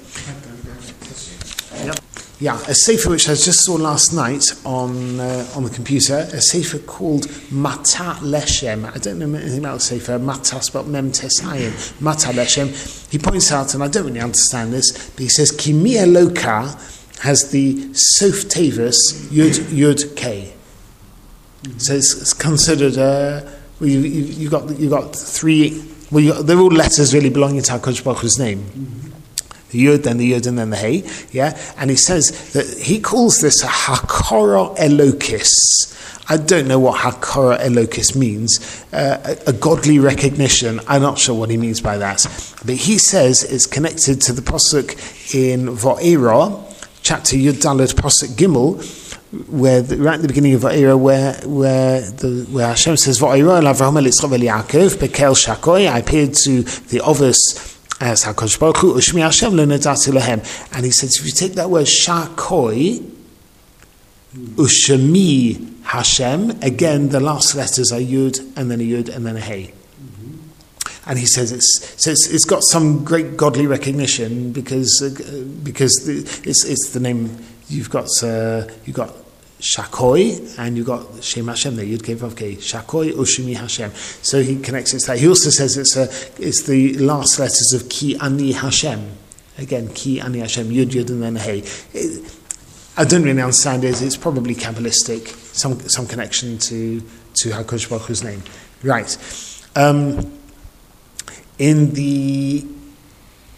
A: Yep. Yeah, a sefer which I just saw last night on the computer, a sefer called Mata Leshem. I don't know anything about the sefer. Mata spelled Mem Tesayim. Mata Leshem. He points out, and I don't really understand this, but he says Kimi Eloka has the Sof Tevus Yud K. So it's considered. You got three. They're all letters really belonging to HaKadosh Baruch Hu's name. The Yud, then the Yud, and then the Hey. Yeah? And he says that he calls this a Hakara Elokis. I don't know what Hakara Elokis means. A godly recognition. I'm not sure what he means by that. But he says it's connected to the Pasuk in Va'era, chapter Yud Daled Pasuk Gimel, where right at the beginning of Va'era, where Hashem says, Va'era Avraham Yitzchak Yaakov Bekel Shakoi, I appeared to the Ovis as HaKadosh Baruch Hu, Ushmi Hashem Lenadati Lahem. And he says, if you take that word Shakoi, Ushmi Hashem, again the last letters are Yud, and then a Yud, and then a Hey. And he says it's got some great godly recognition because it's the name you've got Shakoi and you've got Shem Hashem there. Yud Kei Vav Kei Shakoi Ushmi Hashem. So he connects it to that. He also says it's the last letters of Ki Ani Hashem. Again, Ki Ani Hashem, Yud and then Hey. I don't really understand it. It's probably Kabbalistic, some connection to HaKadosh Baruch Hu's name. Right. In the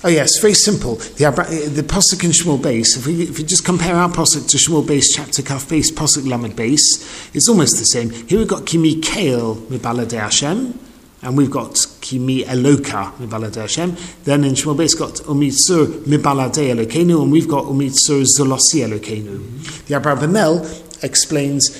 A: Oh yes, very simple. The pasuk in Shmuel Beis. If we just compare our pasuk to Shmuel Beis chapter Kaf Beis pasuk Lamed Beis, it's almost the same. Here we've got Kimi Kael Mibaladei Hashem, and we've got Kimi Eloka Mibaladei Hashem. Then in Shmuel Beis got Umitzur Mibaladei Elokeinu, and we've got Umitzur Zolosi Elokeinu. The Abravanel explains.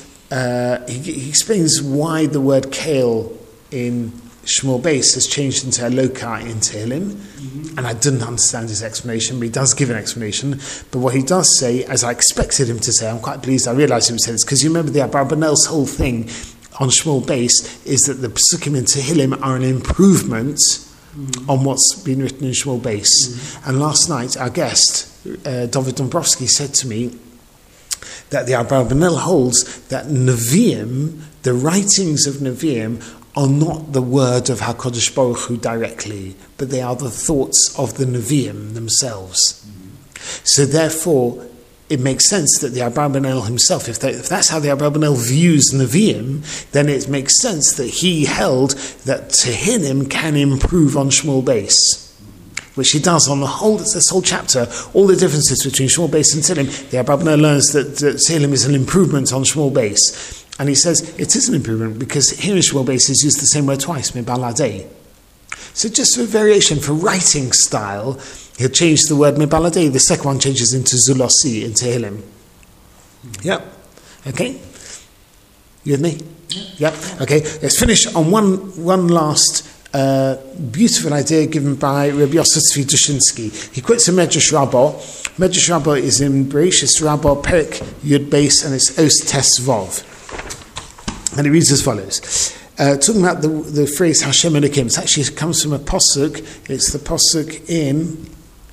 A: He explains why the word Kael in Shmuel Beis has changed into Eloka in Tehillim, and I didn't understand his explanation, but he does give an explanation. But what he does say, as I expected him to say, I'm quite pleased I realised he would say this, because you remember the Abravanel's whole thing on Shmuel Beis is that the Pesukim in Tehillim are an improvement on what's been written in Shmuel Beis. And last night, our guest, David Dombrowski, said to me that the Abravanel holds that Nevi'im, the writings of Nevi'im, are not the word of HaKadosh Baruch Hu directly, but they are the thoughts of the Nevi'im themselves. So therefore, it makes sense that the Abravanel himself, if that's how the Abravanel views Nevi'im, then it makes sense that he held that Tehillim can improve on Shmuel Beis, which he does on this whole chapter, all the differences between Shmuel Beis and Tehillim. The Abravanel learns that Tehillim is an improvement on Shmuel Beis. And he says it is an improvement because here in Shmuel Beis is used the same word twice, Mibaladei. So just for a variation, for writing style, he'll change the word Mibaladei. The second one changes into Zulosi, in Tehillim. Yep. Okay? You with me? Yep. Okay. Let's finish on one last beautiful idea given by Rabbi Yosef Tzvi Dushinsky. He quotes a Medrash Rabbah. Medrash Rabbah is in Bereshis Rabbah, Perek Yud Beis, and it's Os Tes Vov. And it reads as follows. Talking about the phrase Hashem Elokim, it comes from a pasuk. It's the pasuk in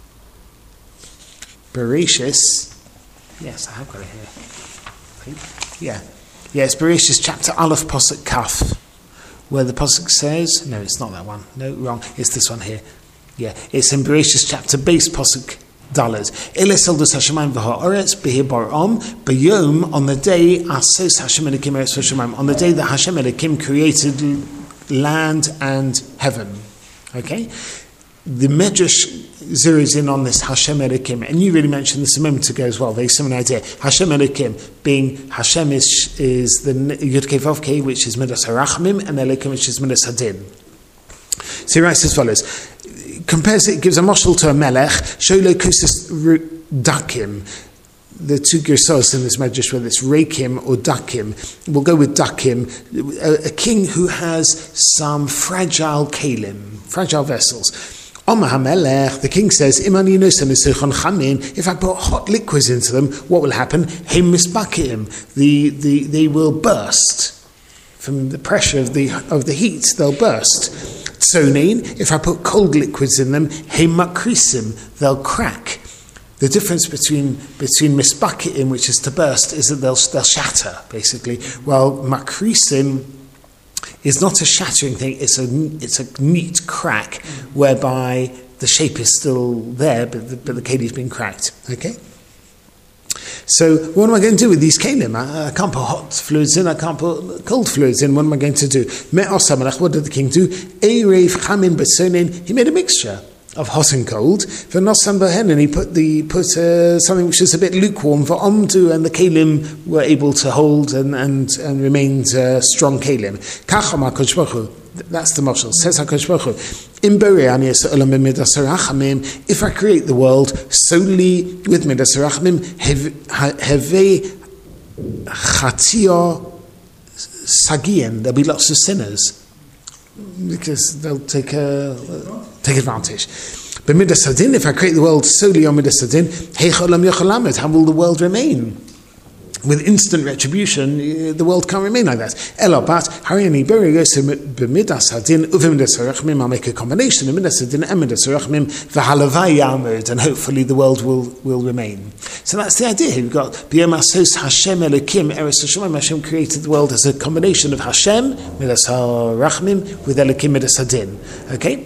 A: Bereshis. Yes, I have got it here. Yeah, it's Bereshis chapter Aleph pasuk Kaf, where the pasuk says, no, it's not that one. No, wrong. It's this one here. Yeah, it's in Bereshis chapter Beis pasuk Daled. Ele Seldus Hashemayim v'ha'aretz b'hi bar'am b'yom, on the day Asos Hashem Elokim eretz v'shamayim, on the day that Hashem Elokim created land and heaven. Okay? The Medrash zeroes in on this Hashem Elokim, and you really mentioned this a moment ago as well, very similar idea. Hashem Elokim, being Hashem is the Yud Kei Vav Kei, which is Midas HaRachmim, and Elokim, which is Midas Hadin. So he writes as follows. Compares it, gives a mashal to a melech, sholo kosis dakim. The two gersos in this medrash, whether it's rekim or dakim, we'll go with dakim. A king who has some fragile kalim, fragile vessels. Omar HaMelech, the king says, if I put hot liquids into them, what will happen? They will burst from the pressure of the heat. They'll burst. Tzonin, if I put cold liquids in them, makrisim, they'll crack. The difference between misbakitim, which is to burst, is that they'll shatter, basically. Well, makrisim is not a shattering thing, it's a neat crack, whereby the shape is still there, but the keli's been cracked. Okay? So what am I going to do with these kelim? I can't put hot fluids in, I can't put cold fluids in. What am I going to do? What did the king do? He made a mixture of hot and cold. And he put something which is a bit lukewarm for omdu, and the kelim were able to hold and remained strong kelim. That's the mashal. Says HaKadosh Baruch Hu, if I create the world solely with midas harachamim, heve chatzio sagien, there'll be lots of sinners because they'll take advantage. But midas hadin, if I create the world solely on midas hadin, how will the world remain? With instant retribution, the world can't remain like that. Elobat, Harini Berigos, Bemidas Hadin, Uvimidas Harachmim, I'll make a combination of Midas Hadin and Midas Harachmim, Vahalavai Yamud, and hopefully the world will remain. So that's the idea. We've got B'yemasos Hashem Elokim, Eretz Hashemayim. Hashem created the world as a combination of Hashem, Midas Harachmim, with Elokim, Midas Hadin. Okay?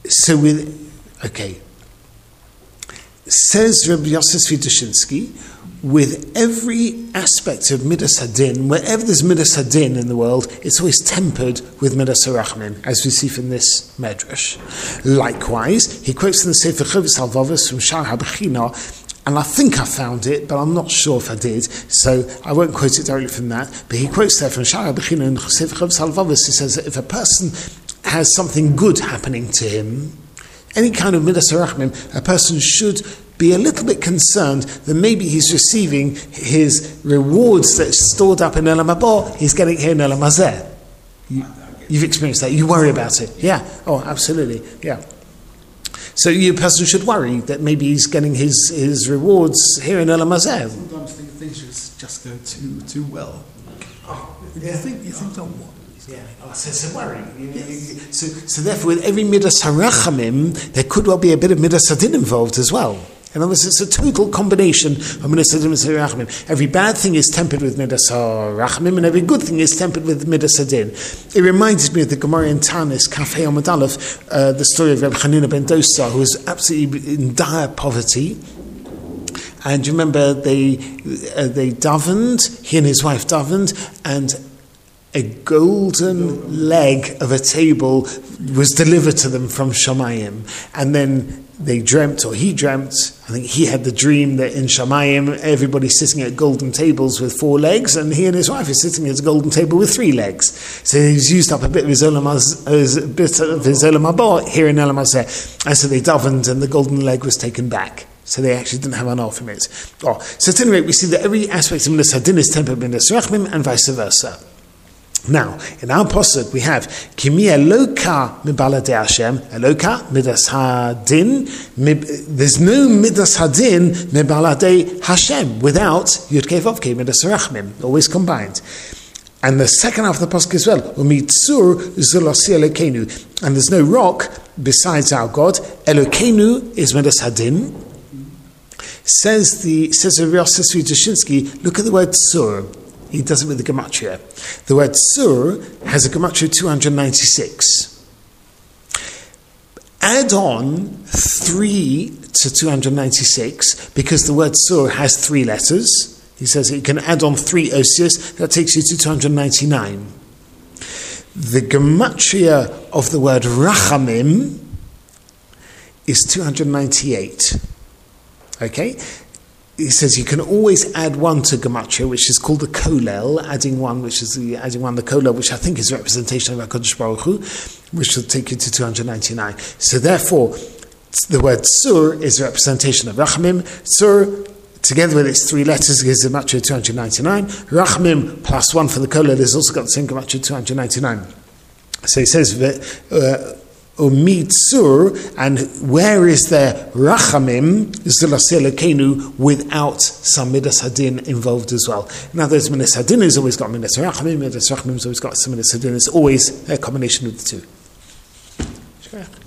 A: Says Rabbi Yosef Tzvi Dushinsky, with every aspect of Midas Hadin, wherever there's Midas Hadin in the world, it's always tempered with Midas Harachmim, as we see from this Medrash. Likewise, he quotes in the Sefer Chovos HaLevavos from Shar HaBechina, and I think I found it, but I'm not sure if I did, so I won't quote it directly from that, but he quotes there from Shar HaBechina in Sefer Chovos HaLevavos. He says that if a person has something good happening to him, any kind of Midas Harachmim, a person should be a little bit concerned that maybe he's receiving his rewards that's stored up in Olam Haba, he's getting here in Olam Hazeh. You've experienced that. You worry about it. Yeah. Oh, absolutely. Yeah. So a person should worry that maybe he's getting his rewards here in Olam Hazeh.
B: Sometimes things just go too well. You think, oh, what?
A: Yeah, so it's a worry. Yes. So therefore, with every Midas Harachamim, there could well be a bit of Midas Hadin involved as well. In other words, it's a total combination of Midas Hadin and Midas Harachamim. Every bad thing is tempered with Midas Harachamim, and every good thing is tempered with Midas Hadin. It reminded me of the Gemara in Tanis, Kafei Amud Aleph, the story of Reb Chanina ben Dosa, who was absolutely in dire poverty. And you remember they davened, he and his wife davened, and a golden leg of a table was delivered to them from Shamayim. And then they dreamt, or he dreamt, I think he had the dream that in Shamayim everybody's sitting at golden tables with 4 legs, and he and his wife are sitting at a golden table with 3 legs. So he's used up a bit of his Olam Haba here in Olam Hazeh. And so they davened, and the golden leg was taken back. So they actually didn't have enough from it. So at any rate, we see that every aspect of Midas Hadin is tempered with Midas Harachmim, and vice versa. Now, in our posuk we have Kimi Eloka mibaladei Hashem, Eloka Midas Hadin. There's no Midas Hadin mibaladei Hashem without Yud Kei Vav Kei Midas Harachmim, always combined. And the second half of the posuk as well, Umitzur Zulasi Elokeinu, and there's no rock besides our God. Elokeinu is Midas Hadin. Says Rav Yosef Dushinsky, look at the word Tzur. He does it with the gematria. The word Tzur has a gematria 296. Add on 3 to 296 because the word Tzur has 3 letters. He says you can add on 3 osios. That takes you to 299. The gematria of the word Rachamim is 298. Okay? He says you can always add 1 to gematria, which is called the kolel, adding 1, the kolel, which I think is a representation of HaKadosh Baruch Hu, which will take you to 299. So therefore, the word Tzur is a representation of Rachamim. Tzur, together with its 3 letters, gives a gematria 299. Rachamim plus 1 for the kolel has also got the same gematria 299. So he says that Umitzur, and where is there Rachamim, Zulasi Elokeinu, without some Midas Hadin involved as well. Now there's Midas Hadin has always got Midas Rachamim, Midas Rachamim has always got some Midas Hadin. It's always a combination of the 2.